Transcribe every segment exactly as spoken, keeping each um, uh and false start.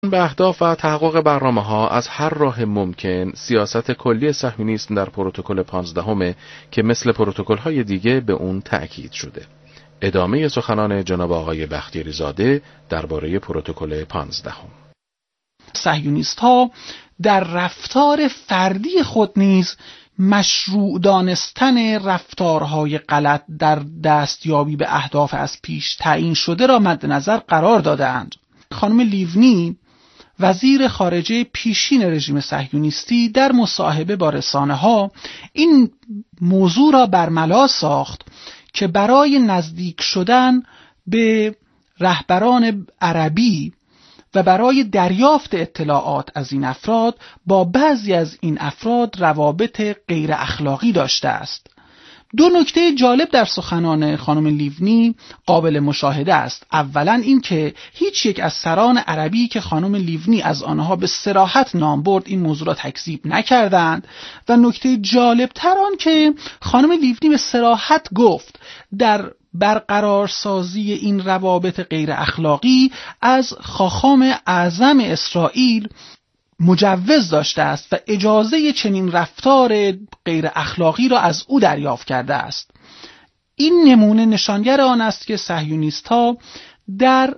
به اهداف و تحقق برنامه‌ها از هر راه ممکن سیاست کلی صهیونیسم در پروتکل پانزدهم که مثل پروتکل‌های دیگه به اون تأکید شده. ادامه سخنان جناب آقای بختیاری زاده درباره پروتکل پانزدهم. صهیونیست‌ها در رفتار فردی خود نیز مشروع دانستن رفتارهای غلط در دستیابی به اهداف از پیش تعیین شده را مد نظر قرار داده‌اند. خانم لیونی وزیر خارجه پیشین رژیم صهیونیستی در مصاحبه با رسانه‌ها این موضوع را برملا ساخت که برای نزدیک شدن به رهبران عربی و برای دریافت اطلاعات از این افراد با بعضی از این افراد روابط غیر اخلاقی داشته است. دو نکته جالب در سخنان خانم لیونی قابل مشاهده است. اولا این که هیچ یک از سران عربی که خانم لیونی از آنها به صراحت نام برد این موضوع را تکذیب نکردند و نکته جالب تر آن که خانم لیونی به صراحت گفت در برقرارسازی این روابط غیر اخلاقی از خاخام اعظم اسرائیل مجوز داشته است و اجازه چنین رفتار غیر اخلاقی را از او دریافت کرده است. این نمونه نشانگر آن است که صهیونیست‌ها در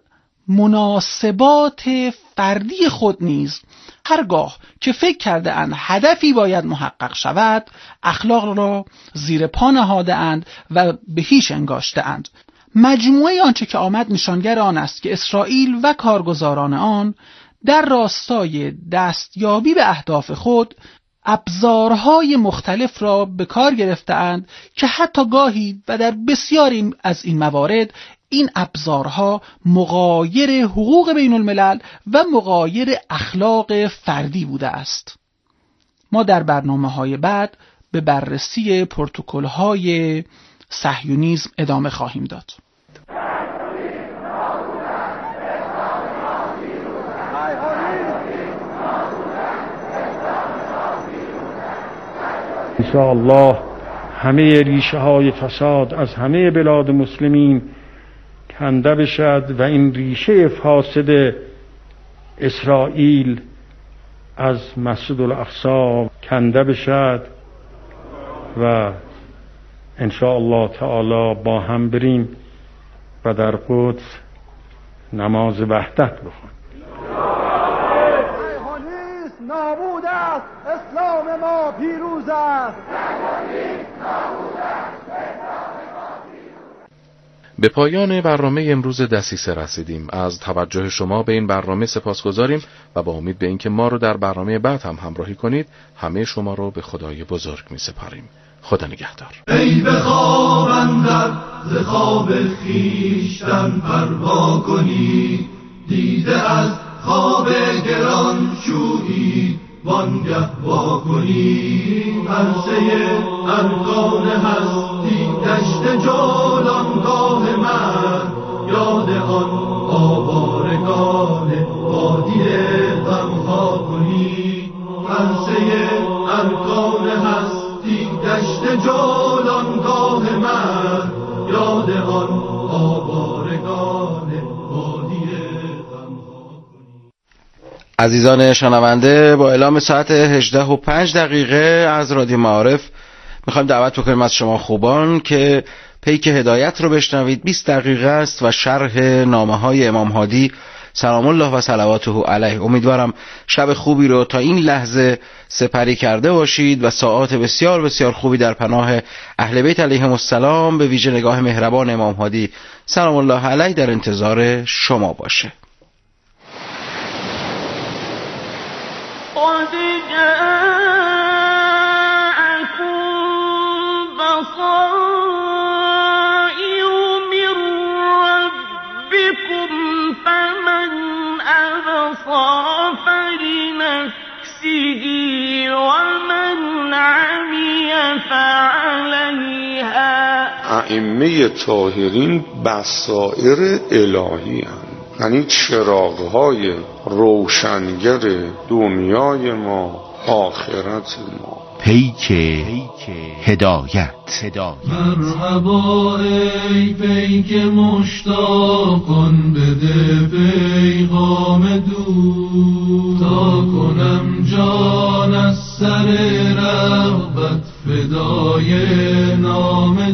مناسبات فردی خود نیز هرگاه که فکر کرده اند هدفی باید محقق شود اخلاق را زیر پا نهاده اند و به هیچ انگاشته اند. مجموعه آنچه که آمد نشانگر آن است که اسرائیل و کارگزاران آن در راستای دستیابی به اهداف خود ابزارهای مختلف را به کار گرفته‌اند که حتی گاهی و در بسیاری از این موارد این ابزارها مغایر حقوق بین الملل و مغایر اخلاق فردی بوده است. ما در برنامه‌های بعد به بررسی پروتکل‌های صهیونیسم ادامه خواهیم داد. انشاءالله همه ریشه های فساد از همه بلاد مسلمین کنده بشد و این ریشه فاسد اسرائیل از مسجد الاقصی کنده بشد و انشاءالله تعالی با هم بریم و در قدس نماز وحدت بخونیم. نابود است، اسلام ما پیروز است. به پایان برنامه امروز دسیسه رسیدیم. از توجه شما به این برنامه سپاسگزاریم و با امید به اینکه ما رو در برنامه بعد هم همراهی کنید همه شما رو به خدای بزرگ می سپاریم. خدا نگهدار. ای به خواب اندر ز خواب خویشتن پروا کنی، دیده از خواب گران شویی وانگه وا کنی. عرصه ارکان هستی دشت جولانگاه من، یاد آن آوارگان وادی غمها کنی. عرصه ارکان هستی دشت جولانگاه من، یاد آن آوارگان وادی غمها کنی. عزیزان شنونده، با اعلام ساعت هجده و پنج دقیقه از رادیو معارف میخوایم دعوت بکنیم از شما خوبان که پیک هدایت رو بشنوید. بیست دقیقه است و شرح نامه های امام هادی سلام الله و صلواته علیه. امیدوارم شب خوبی رو تا این لحظه سپری کرده باشید و ساعات بسیار بسیار خوبی در پناه اهل بیت علیهم السلام به ویژه نگاه مهربان امام هادی سلام الله علیه در انتظار شما باشه. ائمه طاهرین بصائر الهی هستند، یعنی چراغ‌های روشنگر دنیای ما، آخرت ما. پیک هدایت. مرحبا ای پیک مشتاق کن، بده پیغام دور تا کنم جان از سر رغبت فدای نام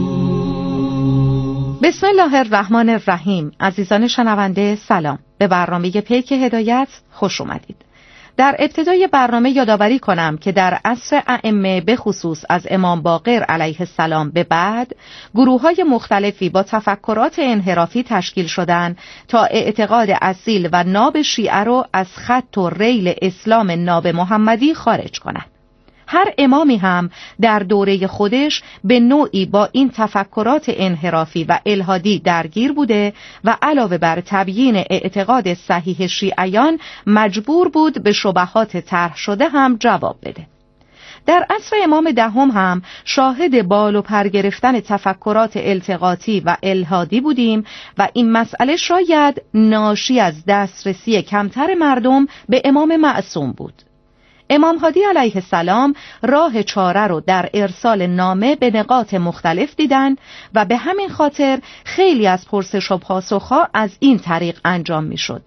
دور. بسم الله الرحمن الرحیم. عزیزان شنونده سلام، به برنامه پیک هدایت خوش اومدید. در ابتدای برنامه یادآوری کنم که در عصر ائمه به خصوص از امام باقر علیه السلام به بعد گروه‌های مختلفی با تفکرات انحرافی تشکیل شدند تا اعتقاد اصیل و ناب شیعه رو از خط و ریل اسلام ناب محمدی خارج کنند. هر امامی هم در دوره خودش به نوعی با این تفکرات انحرافی و الحادی درگیر بوده و علاوه بر تبیین اعتقاد صحیح شیعیان مجبور بود به شبهات طرح شده هم جواب بده. در عصر امام دهم هم شاهد بال و پر گرفتن تفکرات التقاطی و الحادی بودیم و این مسئله شاید ناشی از دسترسی کمتر مردم به امام معصوم بود. امام هادی علیه السلام راه چاره رو در ارسال نامه به نقاط مختلف دیدن و به همین خاطر خیلی از پرسش و پاسخها از این طریق انجام می شد.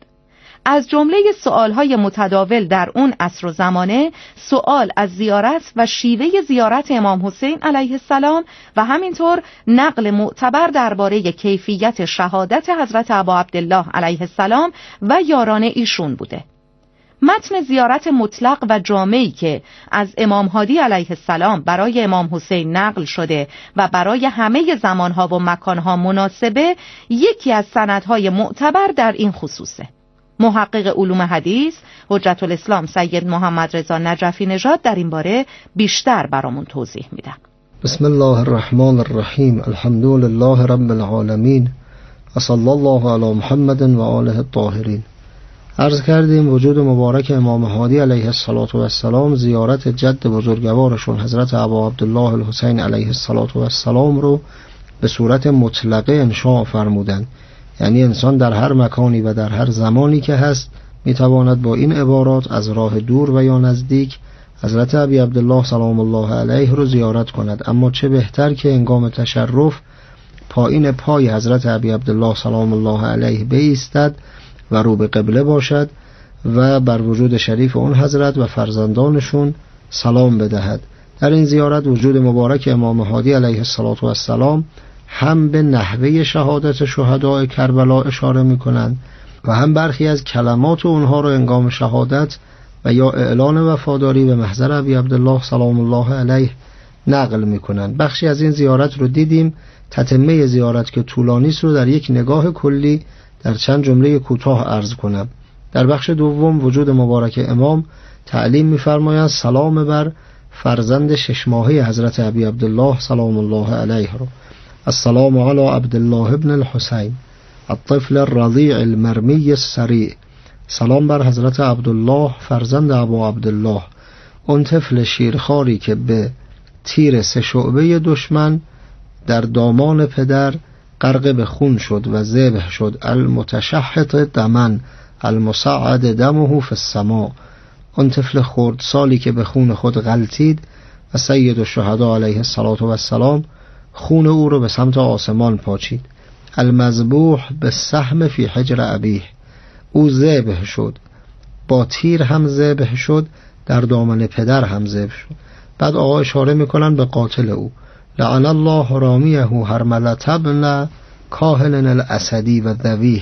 از جمله سؤالهای متداول در اون عصر و زمانه سؤال از زیارت و شیوه زیارت امام حسین علیه السلام و همینطور نقل معتبر درباره کیفیت شهادت حضرت ابا عبدالله علیه السلام و یاران ایشون بوده. متن زیارت مطلق و جامعی که از امام هادی علیه السلام برای امام حسین نقل شده و برای همه زمانها و مکانها مناسبه، یکی از سندهای معتبر در این خصوصه. محقق علوم حدیث حجت الاسلام سید محمد رضا نجفی نژاد در این باره بیشتر برامون توضیح میدن. بسم الله الرحمن الرحیم. الحمد لله رب العالمین و صلی الله علی محمد و آله الطاهرین. عرض کردیم وجود مبارک امام هادی علیه السلام زیارت جد بزرگوارشون حضرت ابا عبدالله الحسین علیه السلام رو به صورت مطلقه انشاء فرمودن، یعنی انسان در هر مکانی و در هر زمانی که هست میتواند با این عبارات از راه دور و یا نزدیک حضرت ابی عبدالله سلام الله علیه رو زیارت کند. اما چه بهتر که هنگام تشرف پایین پای حضرت ابی عبدالله سلام الله علیه بایستد و رو به قبله باشد و بر وجود شریف اون حضرت و فرزندانشون سلام بدهد. در این زیارت وجود مبارک امام هادی علیه السلام هم به نحوه شهادت شهداء کربلا اشاره می کنند و هم برخی از کلمات اونها رو هنگام شهادت و یا اعلان وفاداری به محضر ابی عبدالله سلام الله علیه نقل می کنند. بخشی از این زیارت رو دیدیم. تتمه زیارت که طولانی است رو در یک نگاه کلی در چند جمله کوتاه عرض کنم. در بخش دوم وجود مبارک امام تعلیم می‌فرمایند سلام بر فرزند شش ماهه حضرت ابی عبدالله سلام الله علیه رو. السلام علی عبدالله ابن الحسین الطفل الرضیع المرمی السریع. سلام بر حضرت عبدالله فرزند ابا عبدالله، اون طفل شیرخواری که به تیر سه شعبه دشمن در دامان پدر غرق به خون شد و ذبح شد. المتشحط دمن المصعد دمه فی السماء. اون طفل خردسالی که به خون خود غلتید و سید الشهدا علیه السلام خون او رو به سمت آسمان پاچید. المذبوح به سهم فی حجر ابیه. او ذبح شد، با تیر هم ذبح شد، در دامن پدر هم ذبح شد. بعد آقا اشاره میکنن به قاتل او. لعن الله رامیه هرمله ابن کاهل الاسدی و ذویه.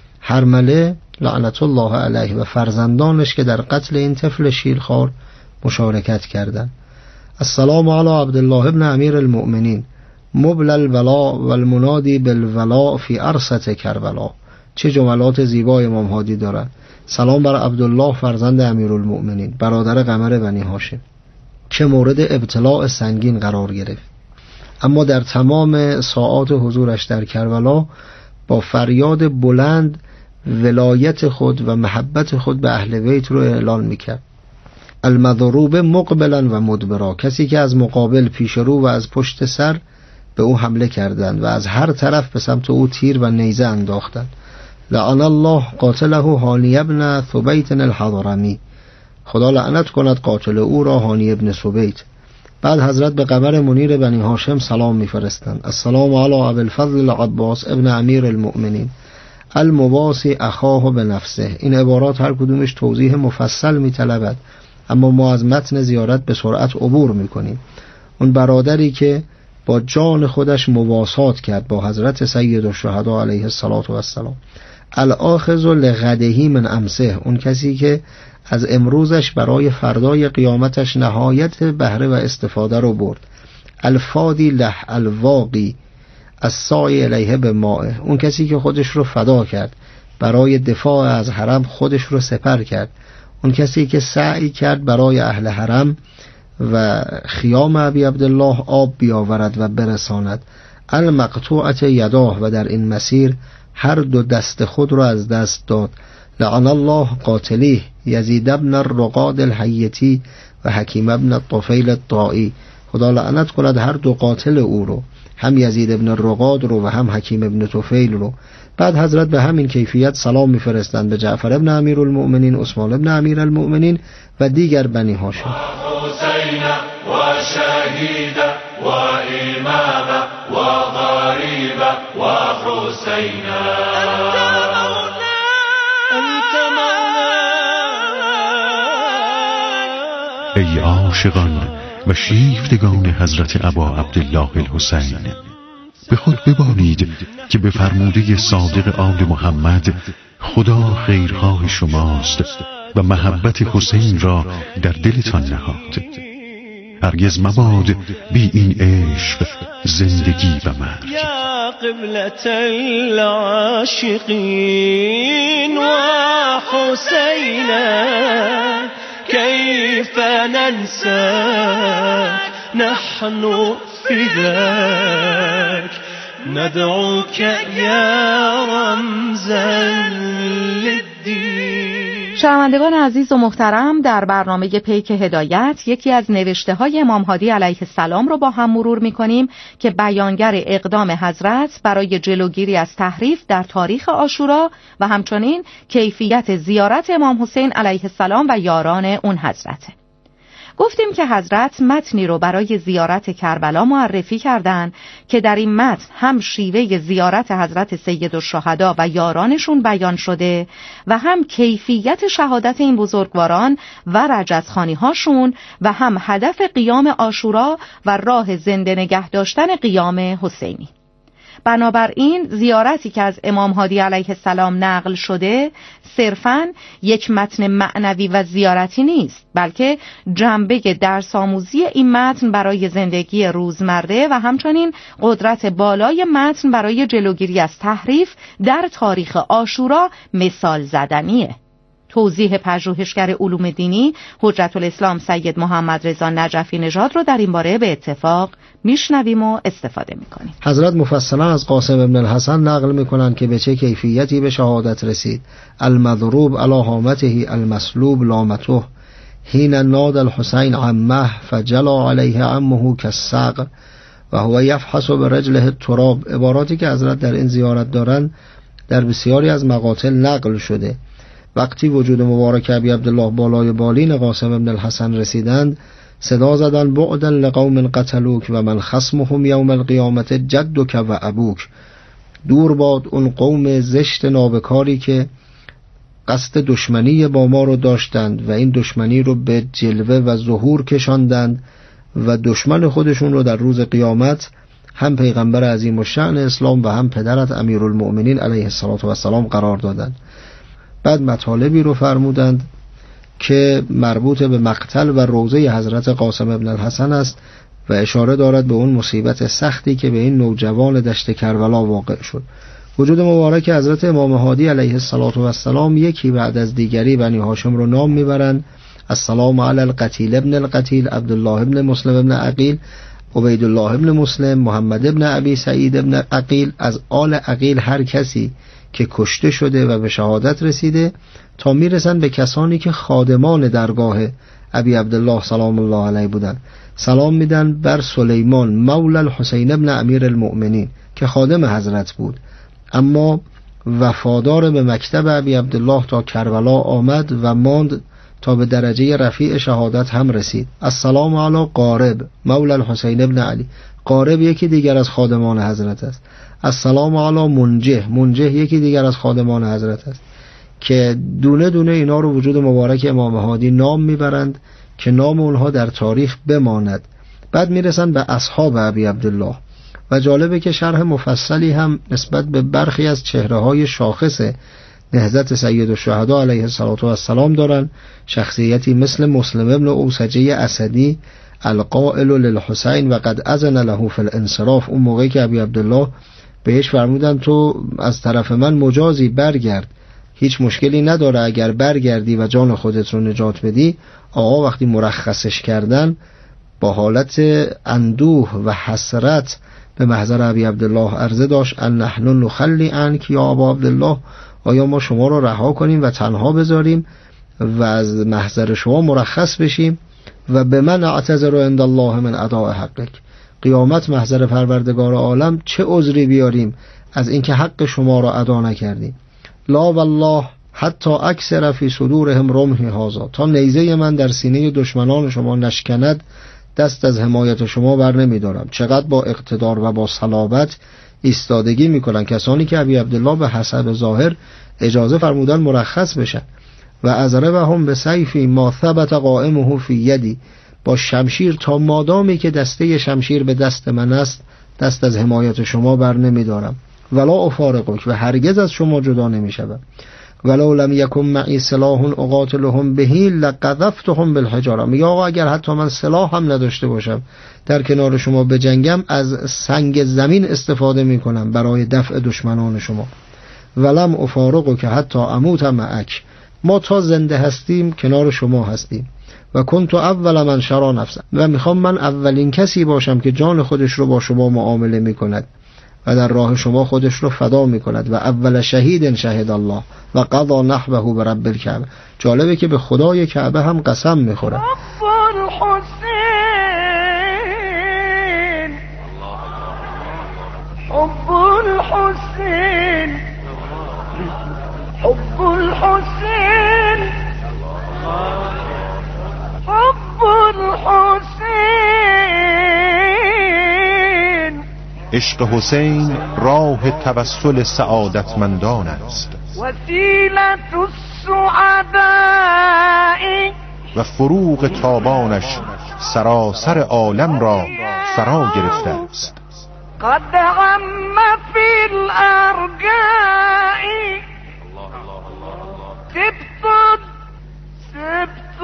هرمله لعنت الله علیه و فرزندانش که در قتل این طفل شیرخوار مشارکت کردند. السلام علی عبدالله ابن امیر المؤمنین مبل الولا و المنادی بالولا فی عرصة کربلا. چه جملات زیبای امام هادی دارند. سلام بر عبدالله فرزند امیرالمؤمنین برادر قمر بنی هاشم که مورد ابتلاء سنگین قرار گرفت، اما در تمام ساعات حضورش در کربلا با فریاد بلند ولایت خود و محبت خود به اهل بیت رو اعلان میکرد. المضروب مقبلا و مدبرا، کسی که از مقابل پیش رو و از پشت سر به او حمله کردند و از هر طرف به سمت او تیر و نیزه انداختند. لعن الله قاتله هانی ابن ثبیت الحضرمی. خدا لعنت کند قاتل او را هانی ابن ثبیت. بعد حضرت به قمر منیر بنی هاشم سلام میفرستند. السلام علی ابی الفضل العباس ابن امیر المؤمنین المواسی اخاه به نفسه. این عبارات هر کدومش توضیح مفصل میطلبد، اما ما از متن زیارت به سرعت عبور میکنیم. اون برادری که با جان خودش مواسات کرد با حضرت سید الشهدا علیه السلام. الاخذ لغدهی من امسه، اون کسی که از امروزش برای فردای قیامتش نهایت بهره و استفاده رو برد. الفادی له الواقی السعی الیه به مائه، اون کسی که خودش رو فدا کرد برای دفاع از حرم، خودش رو سپر کرد. اون کسی که سعی کرد برای اهل حرم و خیام ابی عبدالله آب بیاورد و برساند. المقطوعه یداه، و در این مسیر هر دو دست خود را از دست داد. لعن الله قاتلیه یزید ابن الرقاد الحیتی و حکیم ابن الطفیل الطائی، خدا لعنت کند هر دو قاتل او رو، هم یزید ابن الرقاد رو و هم حکیم ابن طفیل رو. بعد حضرت به همین کیفیت سلام میفرستند به جعفر ابن امیر المؤمنین، عثمان ابن امیر المؤمنین و دیگر بنی هاشم. حسین و شهید و امام و غریب و حسین ای عاشقان و شیفتگان حضرت ابا عبدالله الحسین، به خود ببالید که به فرموده صادق آل محمد خدا خیرخواه شماست و محبت حسین را در دلتان نهاد. هرگز مباد بی این عشق زندگی و مرگ. یا قبلة العاشقین و حسین كيف ننساك نحن فداك ندعوك يا رمزا للدين. شنوندگان عزیز و محترم، در برنامه پیک هدایت یکی از نوشته های امام هادی علیه السلام رو با هم مرور می کنیم که بیانگر اقدام حضرت برای جلوگیری از تحریف در تاریخ عاشورا و همچنین کیفیت زیارت امام حسین علیه السلام و یاران اون حضرته. گفتیم که حضرت متنی رو برای زیارت کربلا معرفی کردند که در این متن هم شیوه زیارت حضرت سید الشهدا و یارانشون بیان شده و هم کیفیت شهادت این بزرگواران و رجزخوانی هاشون و هم هدف قیام عاشورا و راه زنده نگه داشتن قیام حسینی. بنابراین زیارتی که از امام هادی علیه السلام نقل شده صرفاً یک متن معنوی و زیارتی نیست، بلکه جنبه درس آموزی این متن برای زندگی روزمره و همچنین قدرت بالای متن برای جلوگیری از تحریف در تاریخ عاشورا مثال زدنیه. توضیح پژوهشگر علوم دینی حجت الاسلام سید محمد رضا نجفی نژاد رو در این باره به اتفاق میشنویم و استفاده میکنیم. حضرت مفصلا از قاسم ابن الحسن نقل میکنند که به چه کیفیتی به شهادت رسید. المضروب علی هامته المسلوب لامته حین ناد الحسین عمه فجلا علیه عمه کالصقر و هو یفحص برجله التراب. عباراتی که حضرت در این زیارت دارند در بسیاری از مقاتل نقل شده. وقتی وجود مبارک ابی عبدالله بالای بالین قاسم ابن الحسن رسیدند، صدا زدن بعدا لقوم قتلوک و من خصمهم یوم القیامت جدک و ابوک. دور باد اون قوم زشت نابکاری که قصد دشمنی با ما رو داشتند و این دشمنی رو به جلوه و ظهور کشاندند و دشمن خودشون رو در روز قیامت هم پیغمبر عظیم الشأن اسلام و هم پدرت امیرالمؤمنین علیه السلام قرار دادند. بعد مطالبی رو فرمودند که مربوط به مقتل و روضه حضرت قاسم ابن الحسن است و اشاره دارد به اون مصیبت سختی که به این نوجوان دشت کربلا واقع شد. وجود مبارک حضرت امام هادی علیه السلام یکی بعد از دیگری بنی هاشم رو نام میبرند. السلام علی القتیل ابن القتیل، عبدالله ابن مسلم ابن عقیل، عبیدالله ابن مسلم، محمد ابن ابی سعید ابن عقیل. از آل عقیل هر کسی که کشته شده و به شهادت رسیده تا میرسن به کسانی که خادمان درگاه ابی عبدالله سلام الله علیه بودن. سلام میدن بر سلیمان مولا الحسین ابن امیر المؤمنین که خادم حضرت بود اما وفادار به مکتب ابی عبدالله تا کربلا آمد و ماند تا به درجه رفیع شهادت هم رسید. السلام علی قارب مولا الحسین ابن علی. قارب یکی دیگر از خادمان حضرت است. السلام علی منجه، منجه یکی دیگر از خادمان حضرت است که دونه دونه اینا رو وجود مبارک امام هادی نام میبرند که نام اونها در تاریخ بماند. بعد میرسن به اصحاب ابی عبدالله و جالبه که شرح مفصلی هم نسبت به برخی از چهره‌های شاخص نهضت سید الشهدا علیه الصلاة والسلام دارن. شخصیتی مثل مسلم ابن اوسجه اسدی القائل للحسین و قد اذن له فی الانصراف، اون موقعی که ابی عبدالله بهش فرمودن تو از طرف من مجازی برگرد، هیچ مشکلی نداره اگر برگردی و جان خودت رو نجات بدی. آقا وقتی مرخصش کردن با حالت اندوه و حسرت به محضر ابی عبدالله عرضه داشت ان نحن نخلی عنک یا ابا عبدالله، آیا ما شما رو رها کنیم و تنها بذاریم و از محضر شما مرخص بشیم؟ و به من اعتذر عند الله من اداء حقک، قیامت محضر پروردگار عالم چه عذری بیاریم از اینکه حق شما را ادا نکردیم. لا والله حتی اکثر فی صدورهم رمحی هذا، تا نیزه من در سینه دشمنان شما نشکند دست از حمایت شما بر نمیدارم. چقدر با اقتدار و با صلابت ایستادگی میکنن کسانی که ابی عبدالله به حسب ظاهر اجازه فرمودن مرخص بشن. و اضربهم بسیفی ما ثبت قائمه فی یدی، با شمشیر تا مادامی که دسته شمشیر به دست من است دست از حمایت شما بر نمیدارم. ولا افارقک، و هرگز از شما جدا نمیشم. ولو لم یکن معی سلاح اقاتلهم بهی لقذفتهم بالحجاره، میگه آقا اگر حتی من سلاح هم نداشته باشم در کنار شما بجنگم از سنگ زمین استفاده میکنم برای دفع دشمنان شما. ولم افارقک که حتی اموت معک، ما تا زنده هستیم کنار شما هستیم. و کنت اول من شرا نفسم، و میخوام من اولین کسی باشم که جان خودش رو با شما معامله میکند و در راه شما خودش رو فدا میکند. و اول شهید شهید الله و قضا نحبه برب الکعبه. جالبه که به خدای کعبه هم قسم میخوره. حب الحسین حب الحسین حب الحسین حب الحسین. عشق حسین راه توسل سعادتمندان است وسیلة السعداء، و فروغ تابانش سراسر عالم را فرا گرفته است. قد عم فی الارجاء سبت سبت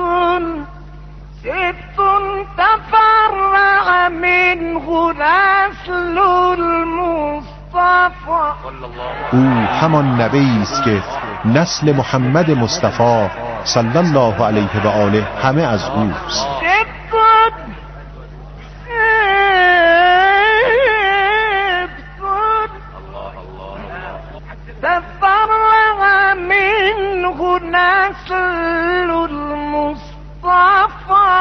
سبت تفرع منه نسل المصطفى. او همان نبی است که نسل محمد مصطفی صلی الله علیه و آله همه از اوست. تفرع منه نسل المصطفى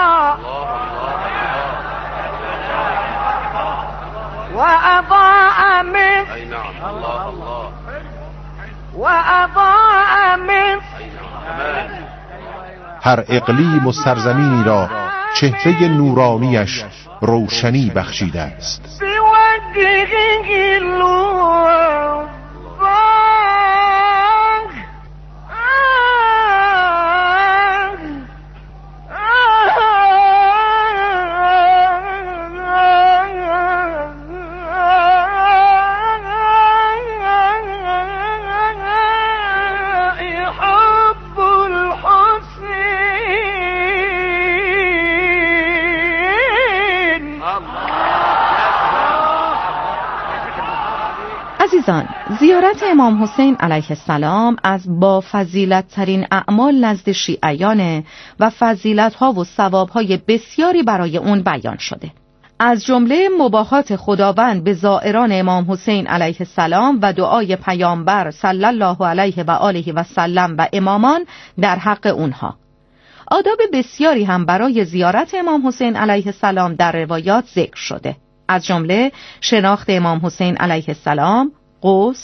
وأضاء من وأضاء من هر اقلیم و سرزمینی را چهره نورانیش روشنی بخشیده است. عزیزان، زیارت امام حسین علیه السلام از با فضیلت ترین اعمال نزد شیعیان و فضیلت ها و ثواب های بسیاری برای اون بیان شده. از جمله مباهات خداوند به زائران امام حسین علیه السلام و دعای پیامبر صلی الله علیه و آله و سلم و امامان در حق اونها. آداب بسیاری هم برای زیارت امام حسین علیه السلام در روایات ذکر شده. از جمله شناخت امام حسین علیه السلام، غسل،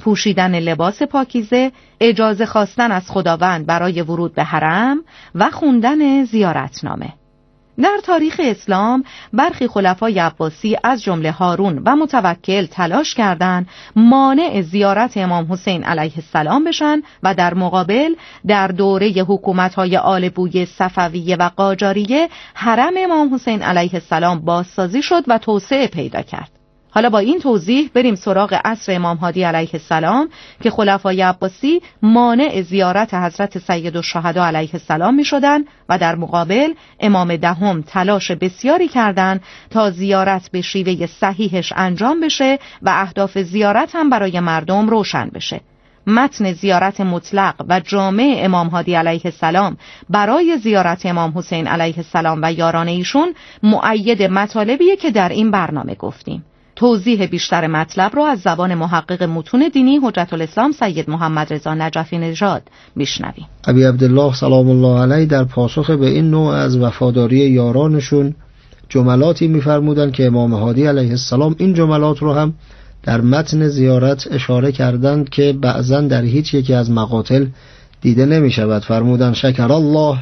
پوشیدن لباس پاکیزه، اجازه خواستن از خداوند برای ورود به حرم و خوندن زیارتنامه. در تاریخ اسلام برخی خلفای عباسی از جمله هارون و متوکل تلاش کردند مانع زیارت امام حسین علیه السلام بشن و در مقابل در دوره حکومت‌های آل بویه، صفویه و قاجاریه حرم امام حسین علیه السلام بازسازی شد و توسعه پیدا کرد. حالا با این توضیح بریم سراغ عصر امام هادی علیه السلام که خلفای عباسی مانع زیارت حضرت سیدالشهدا علیه السلام می شدن و در مقابل امام دهم تلاش بسیاری کردند تا زیارت به شیوه صحیحش انجام بشه و اهداف زیارت هم برای مردم روشن بشه. متن زیارت مطلق و جامع امام هادی علیه السلام برای زیارت امام حسین علیه السلام و یاران ایشون مؤید مطالبیه که در این برنامه گفتیم. توضیح بیشتر مطلب رو از زبان محقق متون دینی حجت الاسلام سید محمد رضا نجفی نژاد میشنویم. ابی عبدالله سلام الله علیه در پاسخ به این نوع از وفاداری یارانشون جملاتی میفرمودن که امام هادی علیه السلام این جملات رو هم در متن زیارت اشاره کردند که بعضا در هیچ یکی از مقاتل دیده نمیشود. فرمودن شکر الله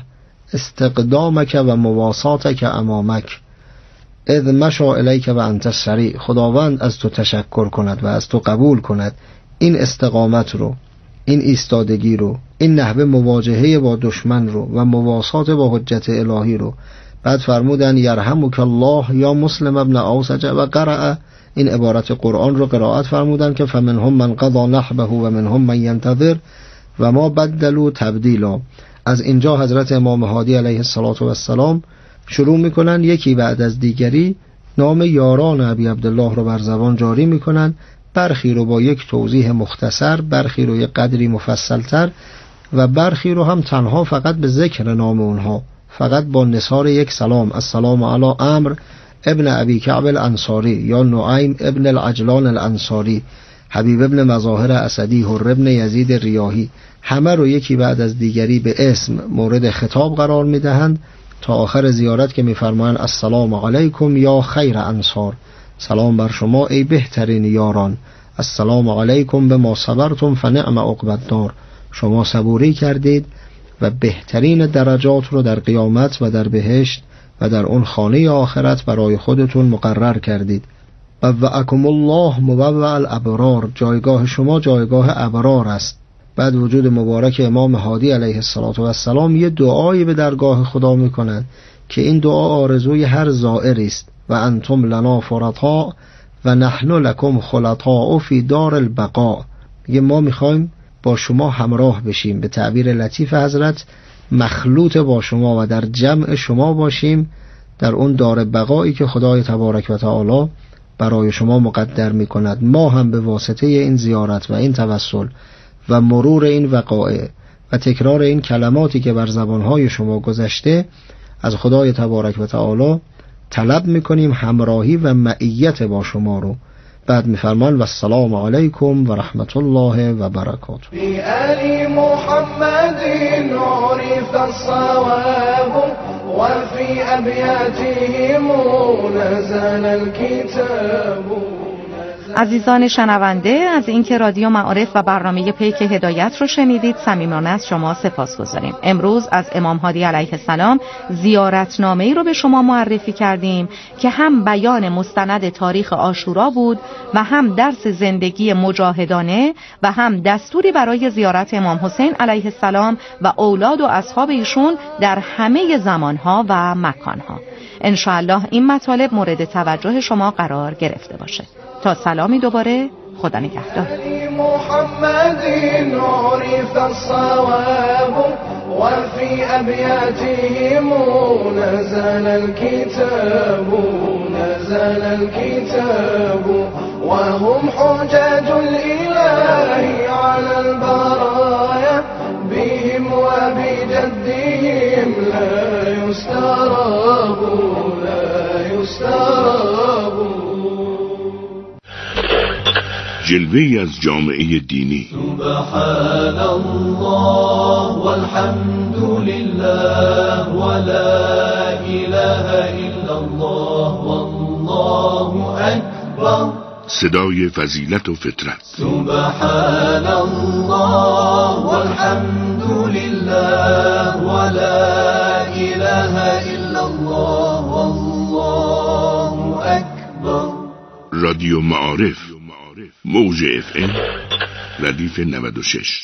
استقدامک و مواساتک امامک اذ مشا الیک و انت سریع. خداوند از تو تشکر کند و از تو قبول کند این استقامت رو، این ایستادگی رو، این نحوه مواجهه با دشمن رو و مواسات با حجت الهی رو. بعد فرمودن یرحمک الله یا مسلم ابن اوسج و قرأ، این عبارت قرآن رو قرائت فرمودن که فمنهم من قضا نحبه و منهم من ینتظر و ما بدلوا تبدیلا. از اینجا حضرت امام هادی علیه السلام شروع میکنن یکی بعد از دیگری نام یاران ابی عبدالله رو بر زبان جاری میکنن، برخی رو با یک توضیح مختصر، برخی رو یک قدری مفصلتر و برخی رو هم تنها فقط به ذکر نام اونها، فقط با نثار یک سلام، السلام علی عمرو ابن ابی کعب الانصاری یا نعیم ابن العجلان الانصاری، حبیب ابن مظاهر اسدی، حر ابن یزید ریاحی، همه رو یکی بعد از دیگری به اسم مورد خطاب قرار میدهند تا آخر زیارت که میفرمایند السلام علیکم یا خیر انصار، سلام بر شما ای بهترین یاران، السلام علیکم بما صبرتم فنعم عقبی الدار، شما صبوری کردید و بهترین درجات رو در قیامت و در بهشت و در اون خانه آخرت برای خودتون مقرر کردید. بوأکم الله مبوأ الابرار، جایگاه شما جایگاه ابرار است. بعد وجود مبارک امام هادی علیه السلام یه دعایی به درگاه خدا میکنن که این دعا آرزوی هر زائری است. و انتم لنا فرطاء و نحن لکم خلطاء فی دار البقاء، میگه ما میخوایم با شما همراه بشیم، به تعبیر لطیف حضرت مخلوط با شما و در جمع شما باشیم در اون دار بقایی که خدای تبارک و تعالی برای شما مقدر میکند. ما هم به واسطه این زیارت و این توسل و مرور این وقایع و تکرار این کلماتی که بر زبانهای شما گذشته از خدای تبارک و تعالی طلب میکنیم همراهی و معیت با شما رو. بعد میفرمان و السلام علیکم و رحمت الله و برکاته. بی آل محمد عرف الصواب و فی ابیاتهم نزل الکتاب. عزیزان شنونده، از اینکه رادیو معارف و برنامه پیک هدایت رو شنیدید صمیمانه از شما سپاسگزاریم. امروز از امام هادی علیه السلام زیارتنامه‌ای رو به شما معرفی کردیم که هم بیان مستند تاریخ عاشورا بود و هم درس زندگی مجاهدانه و هم دستوری برای زیارت امام حسین علیه السلام و اولاد و اصحاب ایشون در همه زمانها و مکانها. انشاءالله این مطالب مورد توجه شما قرار گرفته باشه. تا سلامی دوباره، خدا نگهدار. محمد عرف الصواب و فی ابیاتهم نزل الکتاب نزل الکتاب و هم حجج الاله علی البرایا بهم و بجدهم لا یستراب لا یستراب. جلوه‌ای از جامعه دینی. سبحان الله والحمد لله ولا اله الا الله والله اکبر. صدای فضیلت و فطرت. سبحان الله والحمد لله ولا اله الا الله والله اکبر. رادیو معارف، موج اف ام ردیف نود و شش.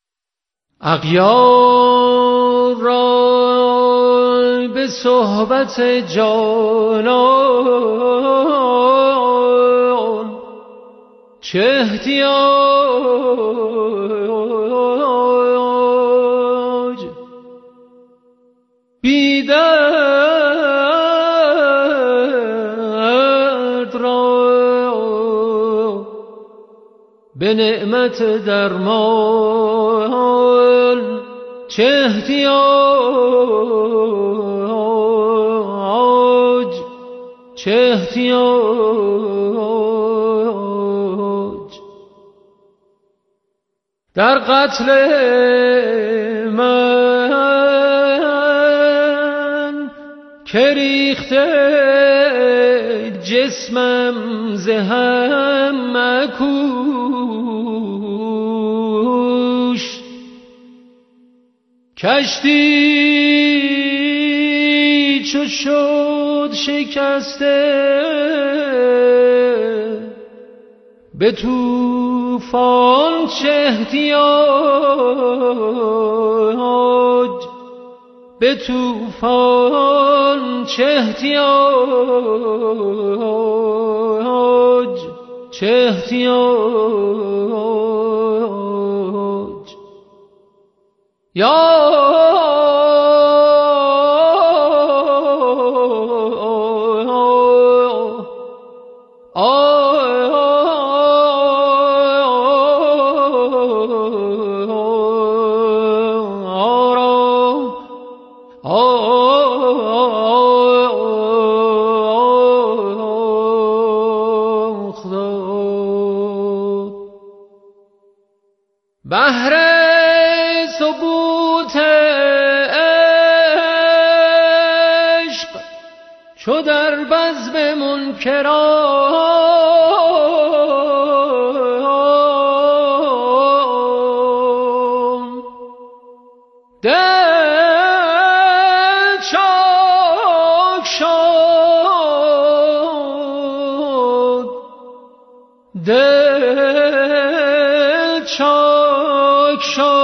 اغیار را به صحبت جانان چه احتیاج، بی درد را به نعمت درمان چه احتیاج، چه احتیاج. در قتل من که ریخته جسمم ز هم مکوش، کشتی چو شد شکسته به طوفان چه احتیاج، به طوفان چه احتیاج، چه احتیاج. یا بهر ثبوت عشق چو در بزم منکران دل چاک شد، دل چاک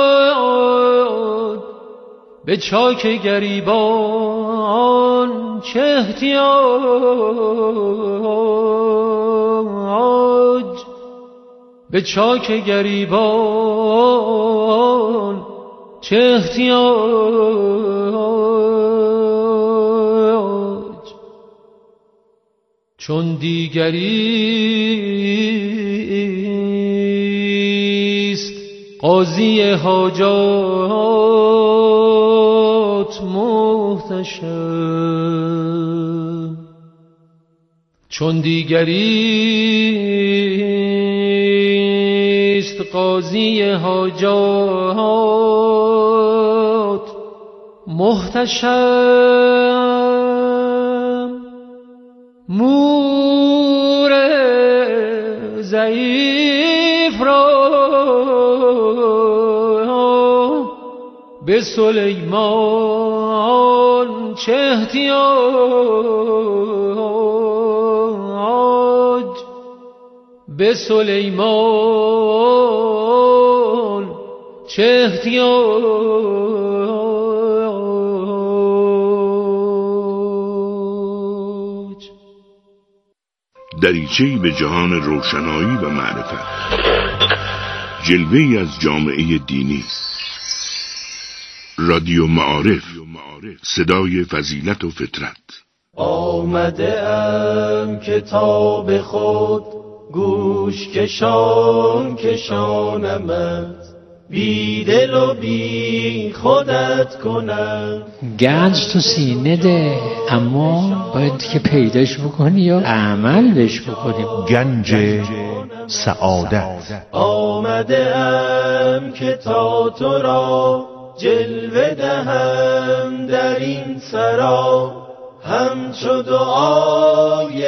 شد به چاک گریبان چه احتیاج، به چاک گریبان چه احتیاج. چون دیگریست قاضی حاجات محتشم، چون دیگریست قاضی حاجات محتشم، مور ضعیف را به سلیمان چه احتیاج، به سلیمان چه احتیاج. دریچه‌ای به جهان روشنایی و معرفت، جلوه‌ای از جامعه دینی. رادیو معارف، صدای فضیلت و فطرت. آمده ام کتاب خود گوش کشان کشانمت، بی دل و بی خودت کنم. گنج تو سینه ده، اما باید که پیداش بکنی یا عمل بهش بکنی. گنج سعادت. آمده ام که تا تو را جلوه دهم در این سرا، همچو دعای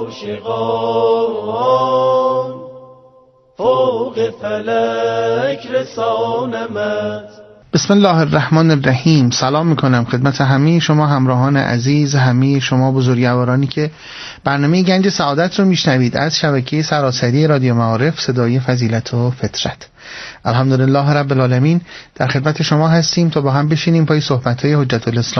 عاشقان فوق فلک رسانمت. بسم الله الرحمن الرحیم. سلام میکنم خدمت همه شما همراهان عزیز، همه شما بزرگوارانی که برنامه گنج سعادت رو میشنوید از شبکه سراسری رادیو معارف صدای فضیلت و فطرت. الحمدلله رب العالمین در خدمت شما هستیم تا با هم بشینیم پای صحبت‌های حجت الاسلام